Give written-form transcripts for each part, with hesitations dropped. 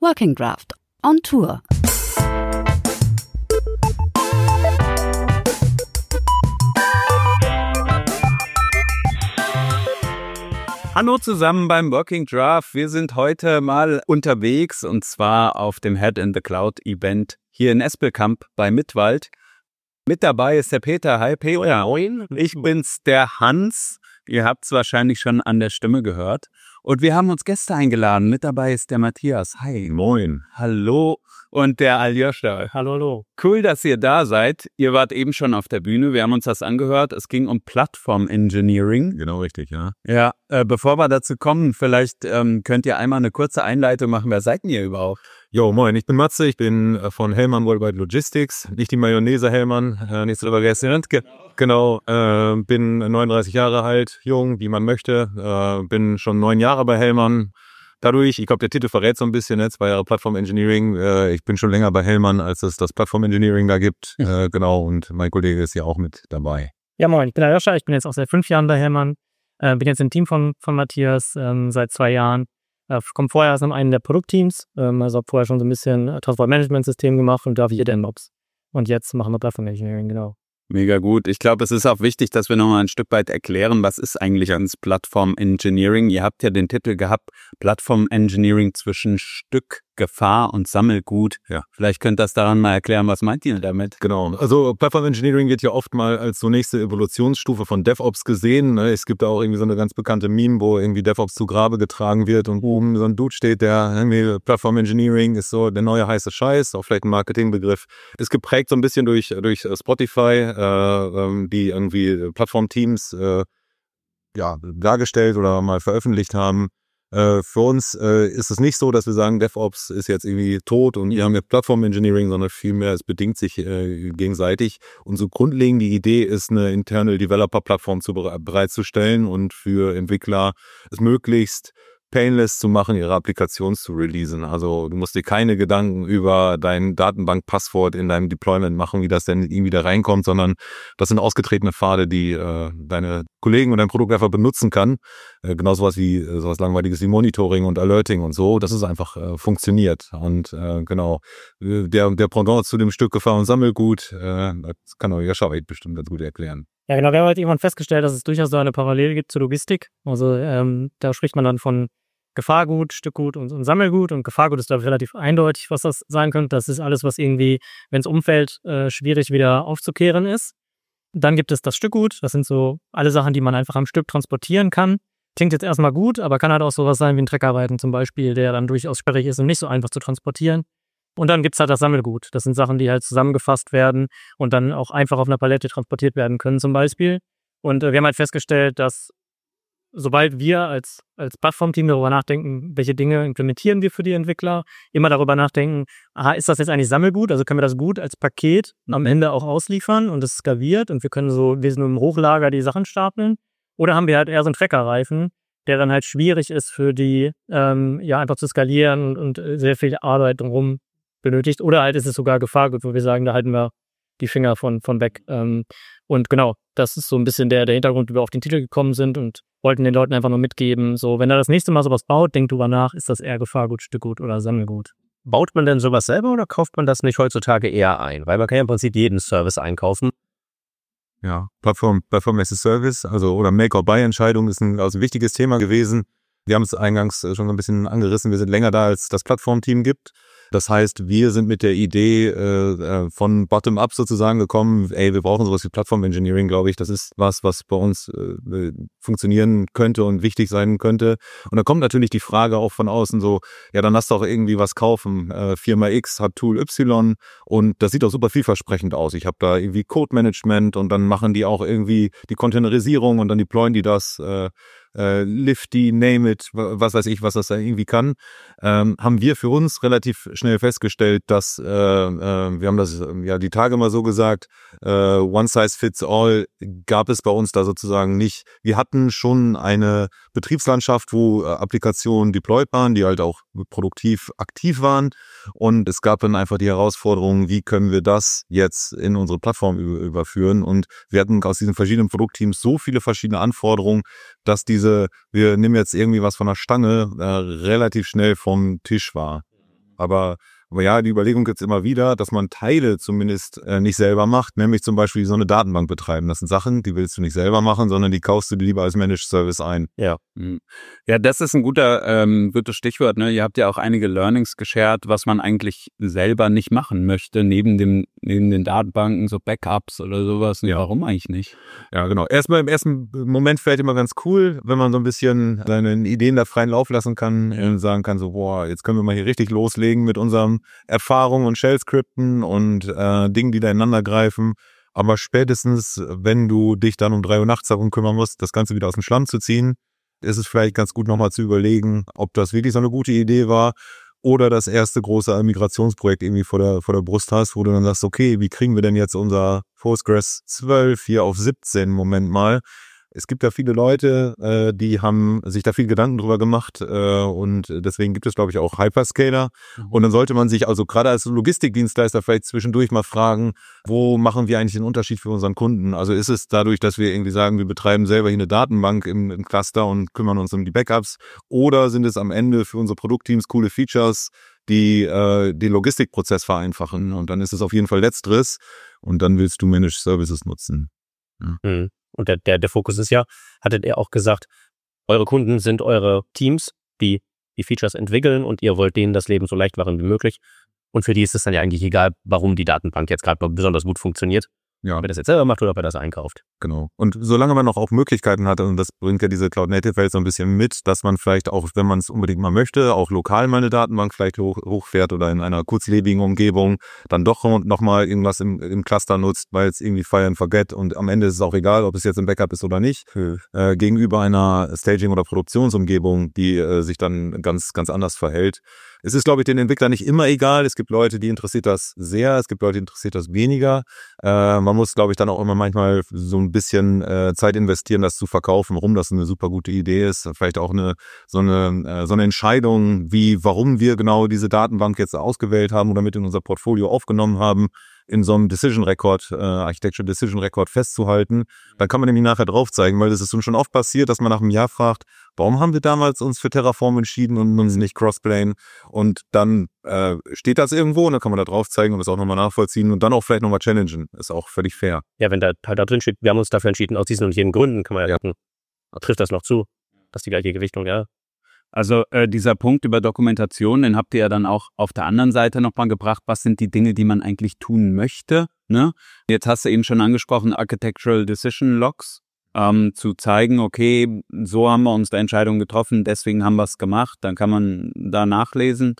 Working Draft on Tour. Hallo zusammen beim Working Draft. Wir sind heute mal unterwegs und zwar auf dem Head in the Cloud Event hier in Espelkamp bei Mittwald. Mit dabei ist der Peter. Hi Peter. Moin. Ich bin's, der Hans. Ihr habt's wahrscheinlich schon an der Stimme gehört. Und wir haben uns Gäste eingeladen. Mit dabei ist der Matthias. Hi. Moin. Hallo. Und der Aljoscha. Hallo. Cool, dass ihr da seid. Ihr wart eben schon auf der Bühne. Wir haben uns das angehört. Es ging um Plattform Engineering. Genau richtig, ja. Ja, bevor wir dazu kommen, vielleicht könnt ihr einmal eine kurze Einleitung machen. Wer seid ihr überhaupt? Jo, moin, ich bin Matze, ich bin von Hellmann Worldwide Logistics, nicht die Mayonnaise Hellmann, nichts drüber vergessen. Genau, bin 39 Jahre alt, jung, wie man möchte, bin schon 9 Jahre bei Hellmann. Dadurch, ich glaube, der Titel verrät so ein bisschen, 2 Jahre Plattform Engineering. Ich bin schon länger bei Hellmann, als es das Plattform Engineering da gibt. Genau, und mein Kollege ist ja auch mit dabei. Ja, moin, ich bin Aljoscha, ich bin jetzt auch seit 5 Jahren bei Hellmann. Bin jetzt im Team von Matthias seit 2 Jahren. Komme vorher aus einem der Produktteams, also habe vorher schon so ein bisschen Transportmanagementsystem gemacht und da hier DevOps. Und jetzt machen wir Plattform Engineering, genau. Mega gut. Ich glaube, es ist auch wichtig, dass wir nochmal ein Stück weit erklären, was ist eigentlich ans Plattform Engineering. Ihr habt ja den Titel gehabt, Plattform Engineering zwischen Stück, Gefahr und Sammelgut. Ja. Vielleicht könnt ihr das daran mal erklären, was meint ihr damit? Genau, also Plattform Engineering wird ja oft mal als so nächste Evolutionsstufe von DevOps gesehen. Es gibt da auch irgendwie so eine ganz bekannte Meme, wo irgendwie DevOps zu Grabe getragen wird und oben so ein Dude steht, der irgendwie Plattform Engineering ist so der neue heiße Scheiß, auch vielleicht ein Marketingbegriff. Ist geprägt so ein bisschen durch Spotify, die irgendwie Plattformteams dargestellt oder mal veröffentlicht haben. Für uns ist es nicht so, dass wir sagen, DevOps ist jetzt irgendwie tot und wir haben jetzt Plattform Engineering, sondern vielmehr, es bedingt sich gegenseitig. Unsere grundlegende Idee ist, eine Internal Developer Plattform bereitzustellen und für Entwickler es möglichst painless zu machen, ihre Applikation zu releasen. Also du musst dir keine Gedanken über dein Datenbankpasswort in deinem Deployment machen, wie das denn irgendwie da reinkommt, sondern das sind ausgetretene Pfade, die deine Kollegen und dein Produkt einfach benutzen kann. Genau sowas Langweiliges wie Monitoring und Alerting und so, dass es einfach funktioniert. Und genau, der Pendant zu dem Stück Gefahr und Sammelgut, das kann euch Joscha bestimmt ganz gut erklären. Ja, genau, wir haben halt irgendwann festgestellt, dass es durchaus so eine Parallele gibt zur Logistik. Also da spricht man dann von Gefahrgut, Stückgut und Sammelgut. Und Gefahrgut ist da relativ eindeutig, was das sein könnte. Das ist alles, was irgendwie, wenn es umfällt, schwierig wieder aufzukehren ist. Dann gibt es das Stückgut. Das sind so alle Sachen, die man einfach am Stück transportieren kann. Klingt jetzt erstmal gut, aber kann halt auch sowas sein wie ein Treckerreifen zum Beispiel, der dann durchaus sperrig ist und nicht so einfach zu transportieren. Und dann gibt's halt das Sammelgut. Das sind Sachen, die halt zusammengefasst werden und dann auch einfach auf einer Palette transportiert werden können zum Beispiel. Und wir haben halt festgestellt, dass sobald wir als Plattformteam darüber nachdenken, welche Dinge implementieren wir für die Entwickler, immer darüber nachdenken, ist das jetzt eigentlich Sammelgut? Also können wir das gut als Paket am Ende auch ausliefern und es skaliert und wir sind im Hochlager die Sachen stapeln? Oder haben wir halt eher so einen Treckerreifen, der dann halt schwierig ist für die, einfach zu skalieren und sehr viel Arbeit drumherum benötigt. Oder halt ist es sogar Gefahrgut, wo wir sagen, da halten wir die Finger von weg. Und genau, das ist so ein bisschen der Hintergrund, wie wir auf den Titel gekommen sind und wollten den Leuten einfach nur mitgeben, so, wenn er das nächste Mal sowas baut, denkt drüber nach, ist das eher Gefahrgut, Stückgut oder Sammelgut. Baut man denn sowas selber oder kauft man das nicht heutzutage eher ein? Weil man kann ja im Prinzip jeden Service einkaufen. Ja, Plattform as a Service, also oder Make-or-Buy-Entscheidung ist ein wichtiges Thema gewesen. Wir haben es eingangs schon so ein bisschen angerissen, wir sind länger da, als das Plattformteam gibt. Das heißt, wir sind mit der Idee von Bottom-up sozusagen gekommen, wir brauchen sowas wie Plattform-Engineering, glaube ich. Das ist was bei uns funktionieren könnte und wichtig sein könnte. Und da kommt natürlich die Frage auch von außen so, ja, dann lass doch irgendwie was kaufen. Firma X hat Tool Y und das sieht auch super vielversprechend aus. Ich habe da irgendwie Code-Management und dann machen die auch irgendwie die Containerisierung und dann deployen die das Lifty, Name it, was weiß ich, was das da irgendwie kann, haben wir für uns relativ schnell festgestellt, dass wir haben das die Tage mal so gesagt, one size fits all gab es bei uns da sozusagen nicht. Wir hatten schon eine Betriebslandschaft, wo Applikationen deployed waren, die halt auch produktiv aktiv waren und es gab dann einfach die Herausforderung, wie können wir das jetzt in unsere Plattform überführen und wir hatten aus diesen verschiedenen Produktteams so viele verschiedene Anforderungen, dass wir nehmen jetzt irgendwie was von der Stange, relativ schnell vom Tisch war. Aber ja, die Überlegung gibt's immer wieder, dass man Teile zumindest nicht selber macht, nämlich zum Beispiel so eine Datenbank betreiben. Das sind Sachen, die willst du nicht selber machen, sondern die kaufst du dir lieber als Managed Service ein. Ja. Ja, das ist ein gutes Stichwort. Ne? Ihr habt ja auch einige Learnings geshared, was man eigentlich selber nicht machen möchte, neben den Datenbanken, so Backups oder sowas. Ja. Warum eigentlich nicht? Ja, genau. Erstmal im ersten Moment vielleicht immer ganz cool, wenn man so ein bisschen seine Ideen da freien Lauf lassen kann und sagen kann, so, boah, jetzt können wir mal hier richtig loslegen mit unserem Erfahrungen und Shell-Skripten und Dingen, die da ineinander greifen. Aber spätestens, wenn du dich dann um 3 Uhr nachts darum kümmern musst, das Ganze wieder aus dem Schlamm zu ziehen, ist es vielleicht ganz gut nochmal zu überlegen, ob das wirklich so eine gute Idee war oder das erste große Migrationsprojekt irgendwie vor der Brust hast, wo du dann sagst, okay, wie kriegen wir denn jetzt unser Postgres 12 hier auf 17? Moment mal. Es gibt da viele Leute, die haben sich da viel Gedanken drüber gemacht und deswegen gibt es, glaube ich, auch Hyperscaler. Und dann sollte man sich also gerade als Logistikdienstleister vielleicht zwischendurch mal fragen, wo machen wir eigentlich den Unterschied für unseren Kunden? Also ist es dadurch, dass wir irgendwie sagen, wir betreiben selber hier eine Datenbank im Cluster und kümmern uns um die Backups, oder sind es am Ende für unsere Produktteams coole Features, die den Logistikprozess vereinfachen? Und dann ist es auf jeden Fall Letzteres und dann willst du Managed Services nutzen. Ja. Mhm. Und der Fokus ist ja, hattet ihr auch gesagt, eure Kunden sind eure Teams, die die Features entwickeln und ihr wollt denen das Leben so leicht machen wie möglich. Und für die ist es dann ja eigentlich egal, warum die Datenbank jetzt gerade besonders gut funktioniert. Ja. Ob er das jetzt selber macht oder ob er das einkauft. Genau. Und solange man noch auch Möglichkeiten hat, und das bringt ja diese Cloud-Native-Welt so ein bisschen mit, dass man vielleicht auch, wenn man es unbedingt mal möchte, auch lokal mal eine Datenbank vielleicht hochfährt oder in einer kurzlebigen Umgebung dann doch nochmal irgendwas im Cluster nutzt, weil es irgendwie Fire and Forget, und am Ende ist es auch egal, ob es jetzt im Backup ist oder nicht, gegenüber einer Staging- oder Produktionsumgebung, die sich dann ganz, ganz anders verhält. Es ist, glaube ich, den Entwicklern nicht immer egal. Es gibt Leute, die interessiert das sehr. Es gibt Leute, die interessiert das weniger. Man muss, glaube ich, dann auch immer manchmal so ein bisschen Zeit investieren, das zu verkaufen, warum das eine super gute Idee ist. Vielleicht auch so eine Entscheidung, warum wir genau diese Datenbank jetzt ausgewählt haben oder mit in unser Portfolio aufgenommen haben, in so einem Decision Record, Architecture Decision Record festzuhalten. Dann kann man nämlich nachher drauf zeigen, weil das ist uns schon oft passiert, dass man nach einem Jahr fragt, warum haben wir damals uns für Terraform entschieden und uns nicht Crossplane? Und dann steht das irgendwo und dann kann man da drauf zeigen und das auch nochmal nachvollziehen und dann auch vielleicht nochmal challengen. Ist auch völlig fair. Ja, wenn da halt da drin steht, wir haben uns dafür entschieden, aus diesen und jenen Gründen, kann man ja gucken, trifft das noch zu? Das ist die gleiche Gewichtung, ja. Also dieser Punkt über Dokumentation, den habt ihr ja dann auch auf der anderen Seite nochmal gebracht. Was sind die Dinge, die man eigentlich tun möchte? Ne? Jetzt hast du eben schon angesprochen, Architectural Decision Logs, zu zeigen, okay, so haben wir uns der Entscheidung getroffen, deswegen haben wir es gemacht. Dann kann man da nachlesen.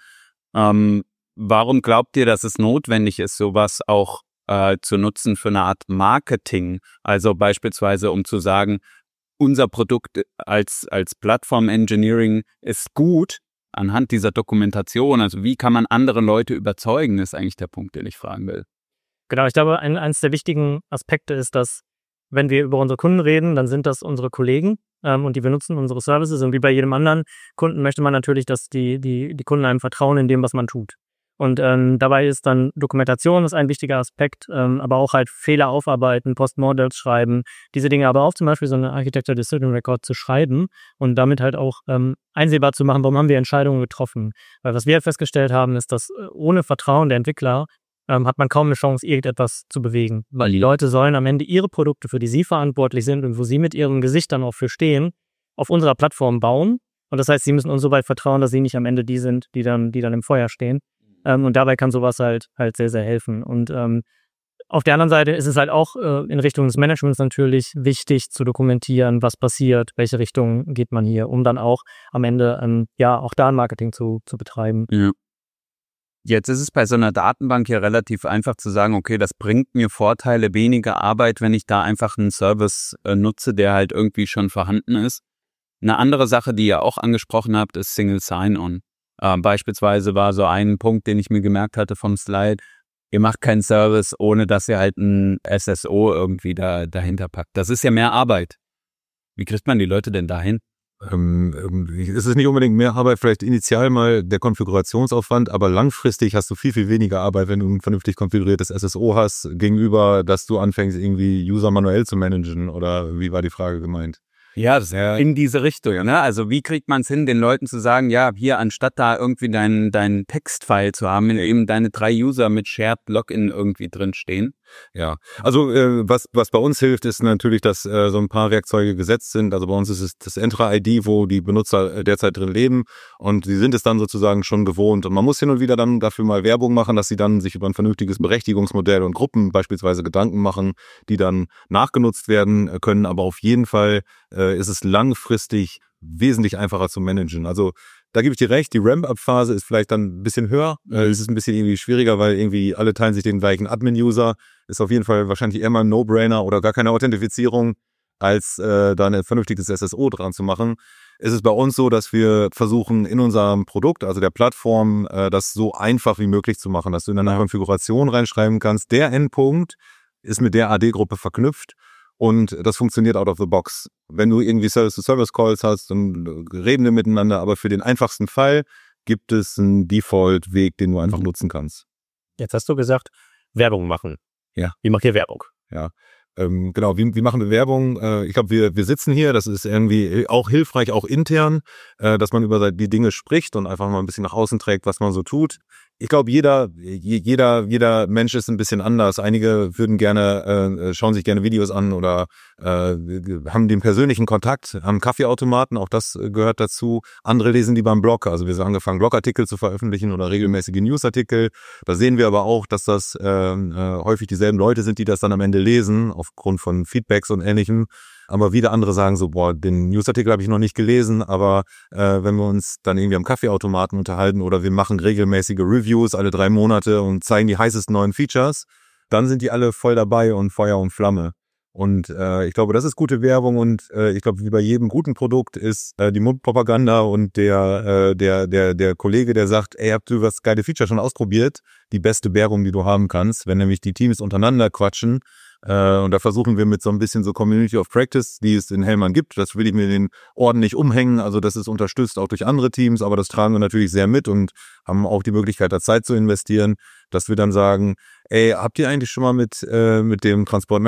Warum glaubt ihr, dass es notwendig ist, sowas auch zu nutzen für eine Art Marketing? Also beispielsweise, um zu sagen, unser Produkt als Plattform-Engineering ist gut anhand dieser Dokumentation. Also wie kann man andere Leute überzeugen, ist eigentlich der Punkt, den ich fragen will. Genau, ich glaube, eines der wichtigen Aspekte ist, dass wenn wir über unsere Kunden reden, dann sind das unsere Kollegen und die benutzen unsere Services. Und wie bei jedem anderen Kunden möchte man natürlich, dass die Kunden einem vertrauen in dem, was man tut. Und dabei ist dann Dokumentation ist ein wichtiger Aspekt, aber auch halt Fehler aufarbeiten, Postmodels schreiben, diese Dinge, aber auch zum Beispiel so eine Architecture Decision Record zu schreiben und damit halt auch einsehbar zu machen, warum haben wir Entscheidungen getroffen. Weil was wir halt festgestellt haben, ist, dass ohne Vertrauen der Entwickler hat man kaum eine Chance, irgendetwas zu bewegen. Weil die Leute sollen am Ende ihre Produkte, für die sie verantwortlich sind und wo sie mit ihrem Gesicht dann auch für stehen, auf unserer Plattform bauen. Und das heißt, sie müssen uns so weit vertrauen, dass sie nicht am Ende die sind, die dann im Feuer stehen. Und dabei kann sowas halt sehr, sehr helfen. Und auf der anderen Seite ist es halt auch in Richtung des Managements natürlich wichtig zu dokumentieren, was passiert, welche Richtung geht man hier, um dann auch am Ende auch da ein Marketing zu betreiben. Ja. Jetzt ist es bei so einer Datenbank ja relativ einfach zu sagen, okay, das bringt mir Vorteile, weniger Arbeit, wenn ich da einfach einen Service nutze, der halt irgendwie schon vorhanden ist. Eine andere Sache, die ihr auch angesprochen habt, ist Single Sign-On. Beispielsweise war so ein Punkt, den ich mir gemerkt hatte vom Slide, ihr macht keinen Service, ohne dass ihr halt ein SSO irgendwie dahinter packt. Das ist ja mehr Arbeit. Wie kriegt man die Leute denn dahin? Es ist nicht unbedingt mehr Arbeit, vielleicht initial mal der Konfigurationsaufwand, aber langfristig hast du viel, viel weniger Arbeit, wenn du ein vernünftig konfiguriertes SSO hast, gegenüber, dass du anfängst, irgendwie User manuell zu managen, oder wie war die Frage gemeint? Ja, das ist ja in diese Richtung, ne? Also wie kriegt man es hin, den Leuten zu sagen, ja, hier anstatt da irgendwie deinen Textfile zu haben, eben deine 3 User mit Shared Login irgendwie drin stehen? Ja, also was bei uns hilft, ist natürlich, dass so ein paar Werkzeuge gesetzt sind. Also bei uns ist es das Entra-ID, wo die Benutzer derzeit drin leben und sie sind es dann sozusagen schon gewohnt. Und man muss hin und wieder dann dafür mal Werbung machen, dass sie dann sich über ein vernünftiges Berechtigungsmodell und Gruppen beispielsweise Gedanken machen, die dann nachgenutzt werden können. Aber auf jeden Fall ist es langfristig wesentlich einfacher zu managen. Also da gebe ich dir recht, die Ramp-Up-Phase ist vielleicht dann ein bisschen höher. Es ist ein bisschen irgendwie schwieriger, weil irgendwie alle teilen sich den gleichen Admin-User. Ist auf jeden Fall wahrscheinlich eher mal ein No-Brainer oder gar keine Authentifizierung, als da ein vernünftiges SSO dran zu machen. Es ist bei uns so, dass wir versuchen, in unserem Produkt, also der Plattform, das so einfach wie möglich zu machen, dass du in eine Konfiguration reinschreiben kannst. Der Endpunkt ist mit der AD-Gruppe verknüpft. Und das funktioniert out of the box. Wenn du irgendwie Service-to-Service-Calls hast, dann reden wir miteinander. Aber für den einfachsten Fall gibt es einen Default-Weg, den du einfach nutzen kannst. Jetzt hast du gesagt, Werbung machen. Ja. Wie macht ihr Werbung? Ja. Genau, wie machen wir Werbung? Ich glaube, wir sitzen hier, das ist irgendwie auch hilfreich, auch intern, dass man über die Dinge spricht und einfach mal ein bisschen nach außen trägt, was man so tut. Ich glaube, jeder Mensch ist ein bisschen anders. Einige würden gerne, schauen sich gerne Videos an oder haben den persönlichen Kontakt am Kaffeeautomaten, auch das gehört dazu. Andere lesen lieber einen Blog, also wir haben angefangen, Blogartikel zu veröffentlichen oder regelmäßige Newsartikel. Da sehen wir aber auch, dass das häufig dieselben Leute sind, die das dann am Ende lesen, aufgrund von Feedbacks und Ähnlichem. Aber wieder andere sagen so, boah, den Newsartikel habe ich noch nicht gelesen, aber wenn wir uns dann irgendwie am Kaffeeautomaten unterhalten oder wir machen regelmäßige Reviews alle 3 Monate und zeigen die heißesten neuen Features, dann sind die alle voll dabei und Feuer und Flamme. Und ich glaube, das ist gute Werbung und ich glaube, wie bei jedem guten Produkt ist die Mundpropaganda und der Kollege, der sagt, ey, habt du das geile Feature schon ausprobiert? Die beste Werbung, die du haben kannst, wenn nämlich die Teams untereinander quatschen. Und da versuchen wir mit so ein bisschen so Community of Practice, die es in Hellmann gibt. Das will ich mir den Orden nicht umhängen. Also das ist unterstützt auch durch andere Teams, aber das tragen wir natürlich sehr mit und haben auch die Möglichkeit, da Zeit zu investieren, dass wir dann sagen, ey, habt ihr eigentlich schon mal mit dem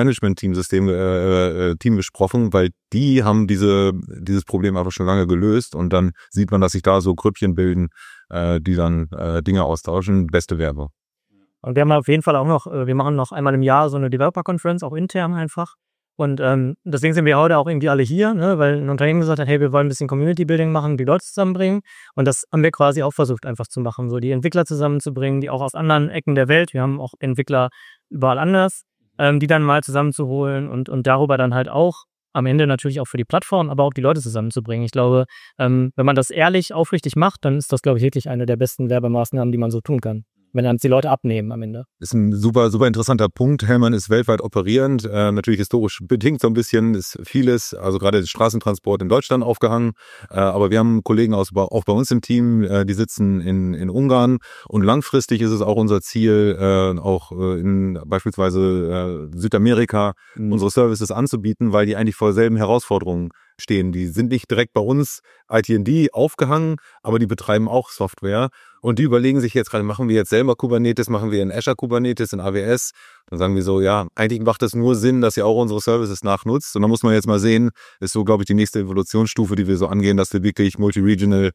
Transportmanagement-Team Team gesprochen? Weil die haben dieses Problem einfach schon lange gelöst und dann sieht man, dass sich da so Grüppchen bilden, die dann Dinge austauschen. Beste Werbung. Und wir haben auf jeden Fall auch noch, wir machen noch einmal im Jahr so eine Developer-Conference, auch intern einfach. Und deswegen sind wir heute auch irgendwie alle hier, ne, weil ein Unternehmen gesagt hat, hey, wir wollen ein bisschen Community-Building machen, die Leute zusammenbringen. Und das haben wir quasi auch versucht einfach zu machen, so die Entwickler zusammenzubringen, die auch aus anderen Ecken der Welt, wir haben auch Entwickler überall anders, die dann mal zusammenzuholen und darüber dann halt auch am Ende natürlich auch für die Plattform, aber auch die Leute zusammenzubringen. Ich glaube, wenn man das ehrlich, aufrichtig macht, dann ist das, glaube ich, wirklich eine der besten Werbemaßnahmen, die man so tun kann. Wenn dann die Leute abnehmen am Ende. Ist ein super, super interessanter Punkt. Hellmann ist weltweit operierend, natürlich historisch bedingt so ein bisschen, ist vieles, also gerade der Straßentransport in Deutschland aufgehangen, aber wir haben Kollegen auch bei uns im Team, die sitzen in Ungarn und langfristig ist es auch unser Ziel, auch in beispielsweise Südamerika unsere Services anzubieten, weil die eigentlich vor selben Herausforderungen stehen. Die sind nicht direkt bei uns IT&D aufgehangen, aber die betreiben auch Software und die überlegen sich jetzt gerade, machen wir jetzt selber Kubernetes, machen wir in Azure Kubernetes, in AWS? Dann sagen wir so, ja, eigentlich macht das nur Sinn, dass ihr auch unsere Services nachnutzt und dann muss man jetzt mal sehen, ist so, glaube ich, die nächste Evolutionsstufe, die wir so angehen, dass wir wirklich multi-regional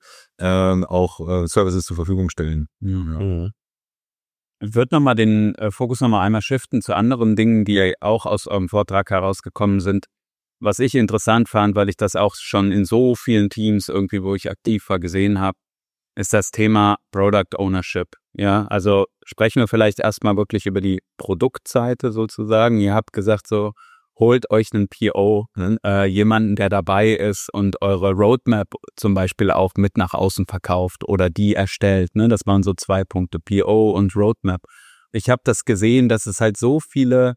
auch Services zur Verfügung stellen. Ja. Mhm. Ich würde nochmal den Fokus nochmal einmal shiften zu anderen Dingen, die auch aus eurem Vortrag herausgekommen sind. Was ich interessant fand, weil ich das auch schon in so vielen Teams irgendwie, wo ich aktiv war, gesehen habe, ist das Thema Product Ownership. Ja, also sprechen wir vielleicht erstmal wirklich über die Produktseite sozusagen. Ihr habt gesagt so, holt euch einen PO, jemanden, der dabei ist und eure Roadmap zum Beispiel auch mit nach außen verkauft oder die erstellt. Ne? Das waren so 2 Punkte, PO und Roadmap. Ich habe das gesehen, dass es halt so viele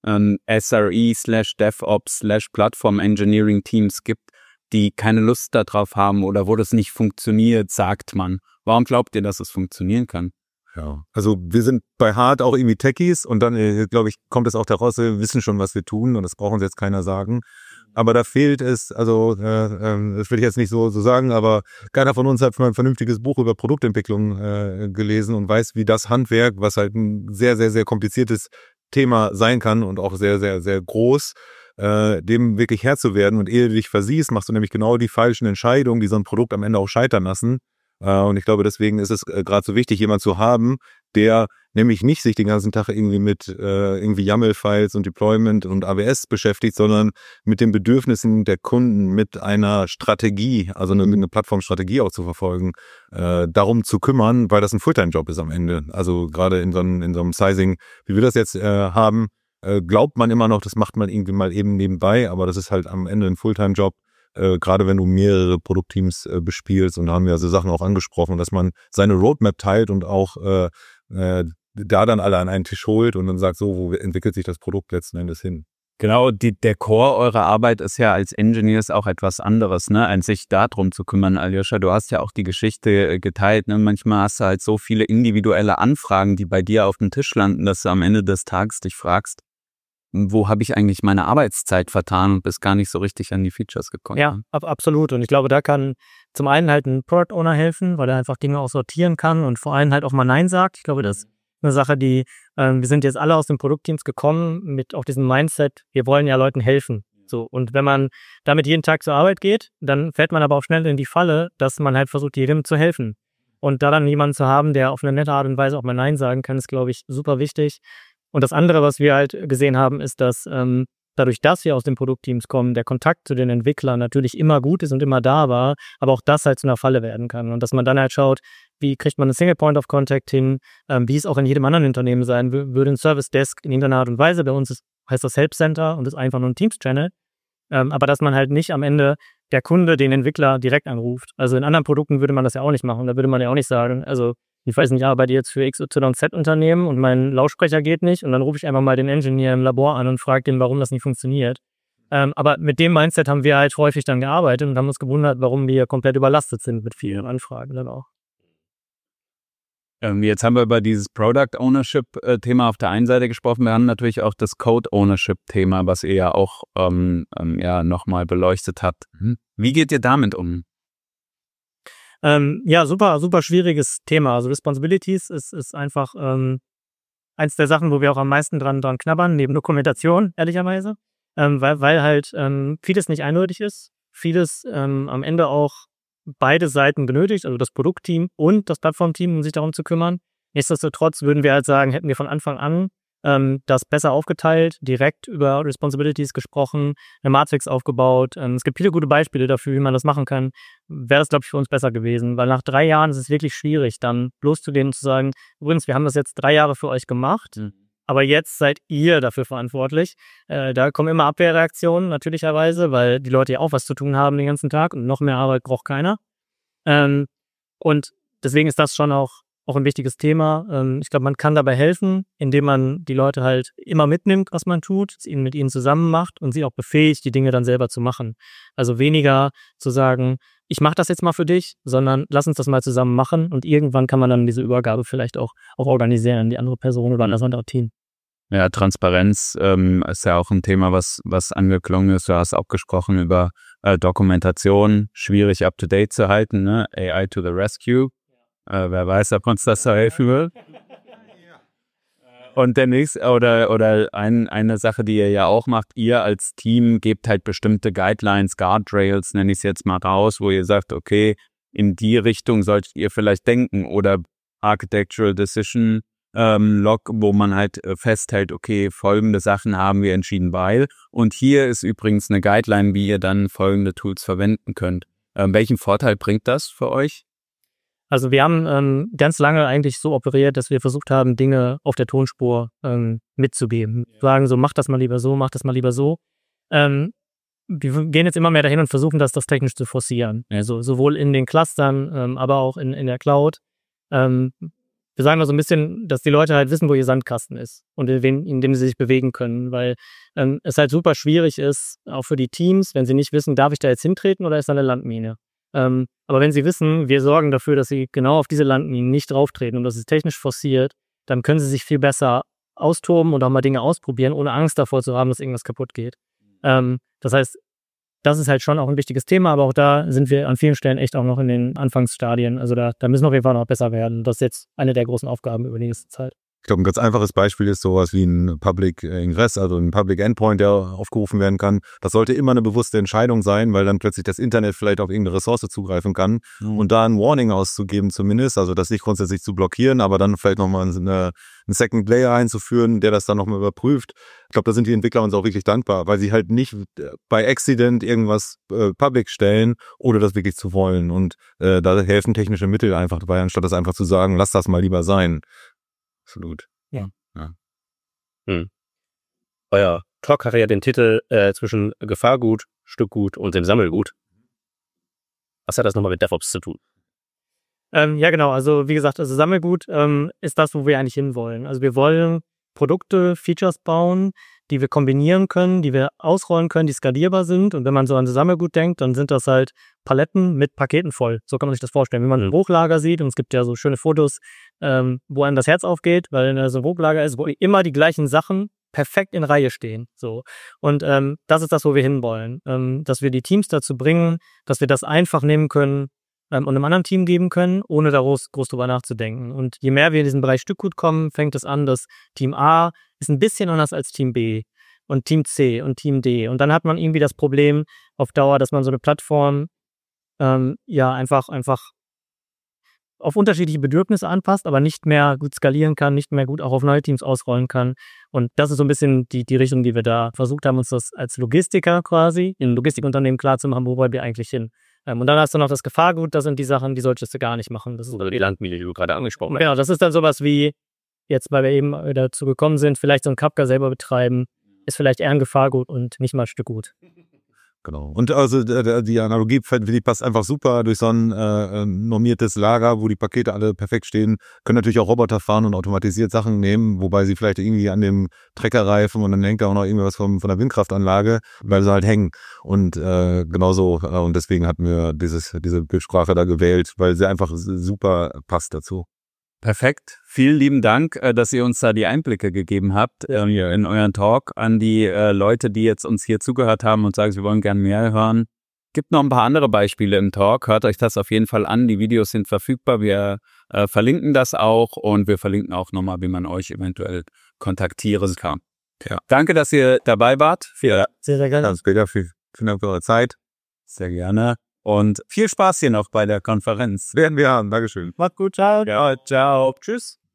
SRE/DevOps/Plattform-Engineering-Teams gibt, die keine Lust darauf haben oder wo das nicht funktioniert, sagt man. Warum glaubt ihr, dass es funktionieren kann? Ja, also wir sind bei Hart auch irgendwie Techies und dann, glaube ich, kommt es auch daraus, wir wissen schon, was wir tun und das braucht uns jetzt keiner sagen. Aber da fehlt es, also das will ich jetzt nicht so sagen, aber keiner von uns hat mal ein vernünftiges Buch über Produktentwicklung gelesen und weiß, wie das Handwerk, was halt ein sehr, sehr, sehr kompliziertes Thema sein kann und auch sehr, sehr, sehr groß, dem wirklich Herr zu werden. Und ehe du dich versiehst, machst du nämlich genau die falschen Entscheidungen, die so ein Produkt am Ende auch scheitern lassen. Und ich glaube, deswegen ist es gerade so wichtig, jemanden zu haben, der nämlich nicht sich den ganzen Tag irgendwie mit irgendwie YAML-Files und Deployment und AWS beschäftigt, sondern mit den Bedürfnissen der Kunden, mit einer Strategie, also eine Plattformstrategie auch zu verfolgen, darum zu kümmern, weil das ein Fulltime-Job ist am Ende. Also gerade in so einem Sizing, wie wir das jetzt haben, glaubt man immer noch, das macht man irgendwie mal eben nebenbei, aber das ist halt am Ende ein Fulltime-Job. Gerade wenn du mehrere Produktteams bespielst, und da haben wir so Sachen auch angesprochen, dass man seine Roadmap teilt und auch da dann alle an einen Tisch holt und dann sagt, so, wo entwickelt sich das Produkt letzten Endes hin? Genau, der Core eurer Arbeit ist ja als Engineers auch etwas anderes, ne, als sich darum zu kümmern, Aljoscha. Du hast ja auch die Geschichte geteilt, ne? Manchmal hast du halt so viele individuelle Anfragen, die bei dir auf dem Tisch landen, dass du am Ende des Tages dich fragst, wo habe ich eigentlich meine Arbeitszeit vertan und bist gar nicht so richtig an die Features gekommen. Ja, absolut. Und ich glaube, da kann zum einen halt ein Product Owner helfen, weil er einfach Dinge auch sortieren kann und vor allem halt auch mal Nein sagt. Ich glaube, das ist eine Sache, die, wir sind jetzt alle aus den Produktteams gekommen mit auch diesem Mindset, wir wollen ja Leuten helfen. So. Und wenn man damit jeden Tag zur Arbeit geht, dann fällt man aber auch schnell in die Falle, dass man halt versucht, jedem zu helfen. Und da dann jemanden zu haben, der auf eine nette Art und Weise auch mal Nein sagen kann, ist, glaube ich, super wichtig. Und das andere, was wir halt gesehen haben, ist, dass dadurch, dass wir aus den Produktteams kommen, der Kontakt zu den Entwicklern natürlich immer gut ist und immer da war, aber auch das halt zu einer Falle werden kann. Und dass man dann halt schaut, wie kriegt man einen Single Point of Contact hin, wie es auch in jedem anderen Unternehmen sein würde, ein Service Desk in irgendeiner Art und Weise. Bei uns heißt das Help Center und ist einfach nur ein Teams-Channel. Aber dass man halt nicht am Ende der Kunde den Entwickler direkt anruft. Also in anderen Produkten würde man das ja auch nicht machen. Da würde man ja auch nicht sagen, also ich weiß nicht, ich arbeite jetzt für XYZ-Unternehmen und mein Lautsprecher geht nicht und dann rufe ich einfach mal den Engineer im Labor an und frage den, warum das nicht funktioniert. Aber mit dem Mindset haben wir halt häufig dann gearbeitet und haben uns gewundert, warum wir komplett überlastet sind mit vielen Anfragen dann auch. Jetzt haben wir über dieses Product Ownership-Thema auf der einen Seite gesprochen. Wir haben natürlich auch das Code Ownership-Thema, was ihr ja auch nochmal beleuchtet habt. Wie geht ihr damit um? Ja, super, super schwieriges Thema. Also Responsibilities ist einfach eins der Sachen, wo wir auch am meisten dran knabbern, neben Dokumentation, ehrlicherweise. Weil halt vieles nicht eindeutig ist, vieles am Ende auch beide Seiten benötigt, also das Produktteam und das Plattformteam, um sich darum zu kümmern. Nichtsdestotrotz würden wir halt sagen, hätten wir von Anfang an das besser aufgeteilt, direkt über Responsibilities gesprochen, eine Matrix aufgebaut. Es gibt viele gute Beispiele dafür, wie man das machen kann. Wäre das, glaube ich, für uns besser gewesen, weil nach 3 Jahren ist es wirklich schwierig, dann loszugehen und zu sagen, übrigens, wir haben das jetzt 3 Jahre für euch gemacht, aber jetzt seid ihr dafür verantwortlich. Da kommen immer Abwehrreaktionen, natürlicherweise, weil die Leute ja auch was zu tun haben den ganzen Tag und noch mehr Arbeit braucht keiner. Und deswegen ist das schon auch ein wichtiges Thema. Ich glaube, man kann dabei helfen, indem man die Leute halt immer mitnimmt, was man tut, es mit ihnen zusammen macht und sie auch befähigt, die Dinge dann selber zu machen. Also weniger zu sagen, ich mache das jetzt mal für dich, sondern lass uns das mal zusammen machen und irgendwann kann man dann diese Übergabe vielleicht auch organisieren, die andere Person oder an das andere Team. Ja, Transparenz ist ja auch ein Thema, was angeklungen ist. Du hast auch gesprochen über Dokumentation, schwierig up-to-date zu halten, ne? AI to the rescue. Wer weiß, ob uns das so helfen wird. Und der nächste, oder eine Sache, die ihr ja auch macht, ihr als Team gebt halt bestimmte Guidelines, Guardrails, nenne ich es jetzt mal raus, wo ihr sagt, okay, in die Richtung solltet ihr vielleicht denken, oder Architectural Decision Log, wo man halt festhält, okay, folgende Sachen haben wir entschieden, weil. Und hier ist übrigens eine Guideline, wie ihr dann folgende Tools verwenden könnt. Welchen Vorteil bringt das für euch? Also wir haben ganz lange eigentlich so operiert, dass wir versucht haben, Dinge auf der Tonspur mitzugeben. Sagen so, mach das mal lieber so, mach das mal lieber so. Wir gehen jetzt immer mehr dahin und versuchen, das technisch zu forcieren. Also sowohl in den Clustern, aber auch in der Cloud. Wir sagen mal so ein bisschen, dass die Leute halt wissen, wo ihr Sandkasten ist und in dem sie sich bewegen können, weil es halt super schwierig ist, auch für die Teams, wenn sie nicht wissen, darf ich da jetzt hintreten oder ist da eine Landmine? Aber wenn sie wissen, wir sorgen dafür, dass sie genau auf diese Landminen nicht drauftreten und das ist technisch forciert, dann können sie sich viel besser austoben und auch mal Dinge ausprobieren, ohne Angst davor zu haben, dass irgendwas kaputt geht. Das heißt, das ist halt schon auch ein wichtiges Thema, aber auch da sind wir an vielen Stellen echt auch noch in den Anfangsstadien. Also da müssen wir auf jeden Fall noch besser werden. Das ist jetzt eine der großen Aufgaben über die nächste Zeit. glaube, ein ganz einfaches Beispiel ist sowas wie ein Public Ingress, also ein Public Endpoint, der aufgerufen werden kann. Das sollte immer eine bewusste Entscheidung sein, weil dann plötzlich das Internet vielleicht auf irgendeine Ressource zugreifen kann. Und da ein Warning auszugeben zumindest, also das nicht grundsätzlich zu blockieren, aber dann vielleicht nochmal einen Second Layer einzuführen, der das dann nochmal überprüft. Ich glaube, da sind die Entwickler uns auch wirklich dankbar, weil sie halt nicht bei Accident irgendwas public stellen, ohne das wirklich zu wollen. Und da helfen technische Mittel einfach dabei, anstatt das einfach zu sagen, lass das mal lieber sein. Absolut. Ja. Euer Talk hatte ja den Titel zwischen Gefahrgut, Stückgut und dem Sammelgut. Was hat das nochmal mit DevOps zu tun? Ja, genau. Also wie gesagt, also Sammelgut ist das, wo wir eigentlich hinwollen. Also wir wollen Produkte, Features bauen, die wir kombinieren können, die wir ausrollen können, die skalierbar sind. Und wenn man so an Sammelgut denkt, dann sind das halt Paletten mit Paketen voll. So kann man sich das vorstellen. Wenn man ein Hochlager sieht, und es gibt ja so schöne Fotos, wo einem das Herz aufgeht, weil da so ein Hochlager ist, wo immer die gleichen Sachen perfekt in Reihe stehen. So. Und das ist das, wo wir hinwollen. Dass wir die Teams dazu bringen, dass wir das einfach nehmen können, und einem anderen Team geben können, ohne da groß drüber nachzudenken. Und je mehr wir in diesen Bereich Stückgut kommen, fängt es an, dass Team A ist ein bisschen anders als Team B und Team C und Team D. Und dann hat man irgendwie das Problem auf Dauer, dass man so eine Plattform einfach auf unterschiedliche Bedürfnisse anpasst, aber nicht mehr gut skalieren kann, nicht mehr gut auch auf neue Teams ausrollen kann. Und das ist so ein bisschen die Richtung, die wir da versucht haben, uns das als Logistiker quasi, in Logistikunternehmen klarzumachen, wo wollen wir eigentlich hin. Und dann hast du noch das Gefahrgut, das sind die Sachen, die solltest du gar nicht machen. Das ist Also die Landmine, die du gerade angesprochen hast. Genau, das ist dann sowas wie, jetzt weil wir eben dazu gekommen sind, vielleicht so ein Kafka selber betreiben, ist vielleicht eher ein Gefahrgut und nicht mal Stückgut. Genau. Und also die Analogie, die passt einfach super durch so ein normiertes Lager, wo die Pakete alle perfekt stehen. Können natürlich auch Roboter fahren und automatisiert Sachen nehmen, wobei sie vielleicht irgendwie an dem Treckerreifen und dann hängt da auch noch irgendwas von der Windkraftanlage, weil sie halt hängen. Und genauso, und deswegen hatten wir diese Sprache da gewählt, weil sie einfach super passt dazu. Perfekt. Vielen lieben Dank, dass ihr uns da die Einblicke gegeben habt in euren Talk. An die Leute, die jetzt uns hier zugehört haben und sagen, sie wollen gern mehr hören. Gibt noch ein paar andere Beispiele im Talk. Hört euch das auf jeden Fall an. Die Videos sind verfügbar. Wir verlinken das auch und wir verlinken auch nochmal, wie man euch eventuell kontaktieren kann. Ja. Danke, dass ihr dabei wart. Sehr, sehr gerne. Dann später. Vielen Dank für eure Zeit. Sehr gerne. Und viel Spaß hier noch bei der Konferenz. Werden wir haben. Dankeschön. Macht gut, ciao. Ja, ciao. Tschüss.